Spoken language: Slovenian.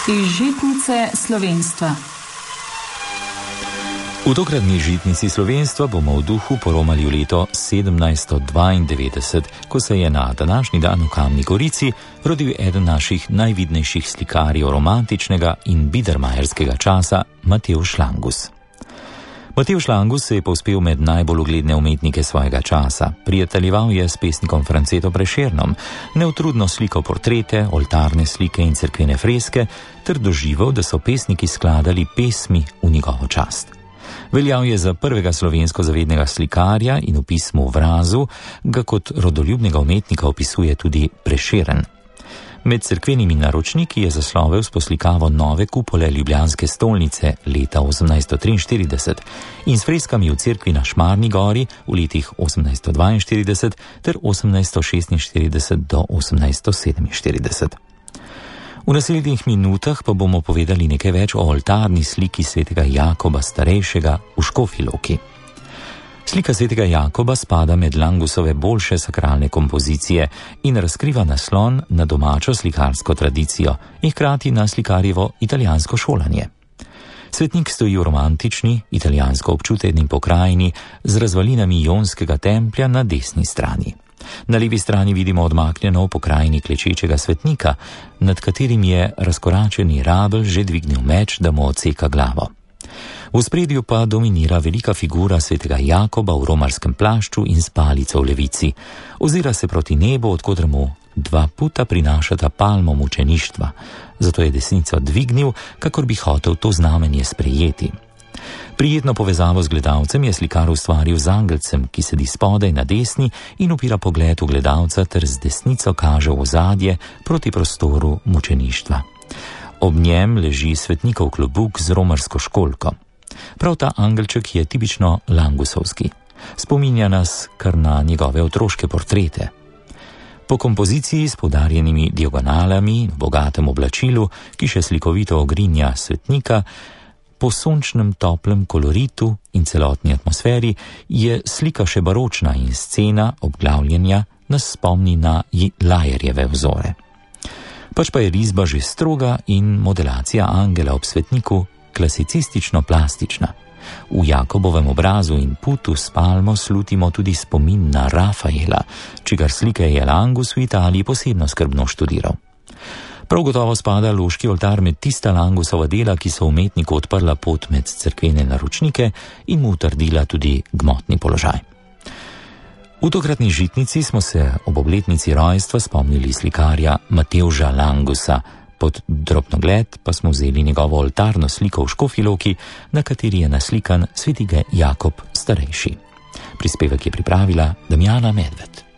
Iz žitnice slovenstva. V tokratni žitnici slovenstva bomo v duhu poromali v leto 1792, ko se je na današnji dan v Kamni Gorici rodil eden naših najvidnejših slikarjev romantičnega in biedermajerskega časa, Matevž Langus. Matevž Langus se je povzpel med najbolj ugledne umetnike svojega časa. Prijateljeval je s pesnikom Francetom Prešernom, neutrudno slikal portrete, oltarne slike in cerkvene freske, ter doživel, da so pesniki skladali pesmi v njegovo čast. Veljal je za prvega slovensko zavednega slikarja in v pismu Vrazu ga kot rodoljubnega umetnika opisuje tudi Prešeren. Med cerkvenimi naročniki je zaslovel s poslikavo nove kupole ljubljanske stolnice leta 1843 in s freskami v cerkvi na Šmarni gori v letih 1842 ter 1846 do 1847. V naslednjih minutah pa bomo povedali nekaj več o oltarni sliki svetega Jakoba starejšega v Škofji Loki. Slika svetega Jakoba spada med Langusove boljše sakralne kompozicije in razkriva naslon na domačo slikarsko tradicijo in hkrati na slikarjevo italijansko šolanje. Svetnik stoji v romantični, italijansko občuteni pokrajini z razvalinami Jonskega templja na desni strani. Na levi strani vidimo odmaknjeno v pokrajini klečečega svetnika, nad katerim je razkoračeni rabelj že dvignil meč, da mu odseka glavo. V ospredju pa dominira velika figura svetega Jakoba v romarskem plašču in s palico v levici. Ozira se proti nebu, odkoder mu dva puta prinašata palmo mučeništva, zato je desnico dvignil, kakor bi hotel to znamenje sprejeti. Prijetno povezavo z gledalcem je slikar ustvaril z angelcem, ki sedi spodaj na desni in upira pogled v gledalca ter z desnico kaže v ozadje proti prostoru mučeništva. Ob njem leži svetnikov klobuk z romarsko školjko. Prav ta angelček je tipično langusovski. Spominja nas kar na njegove otroške portrete. Po kompoziciji s poudarjenimi diagonalami v bogatem oblačilu, ki še slikovito ogrinja svetnika, po sončnem toplem koloritu in celotni atmosferi je slika še baročna in scena obglavljenja nas spomni na Lajerjeve vzore. Pač pa je risba že stroga in modelacija angela ob svetniku klasicistično-plastična. V Jakobovem obrazu in putu s palmo slutimo tudi spomin na Rafaela, čigar slike je Langus v Italiji posebno skrbno študiral. Prav gotovo spada loški oltar med tista Langusova dela, ki so umetniku odprla pot med cerkvene naročnike in mu utrdila tudi gmotni položaj. V tokratni žitnici smo se ob obletnici rojstva spomnili slikarja Matevža Langusa, pod drobnogled pa smo vzeli njegovo oltarno sliko v Škofji Loki, na kateri je naslikan svetega Jakob starejši. Prispevek je pripravila Damjana Medved.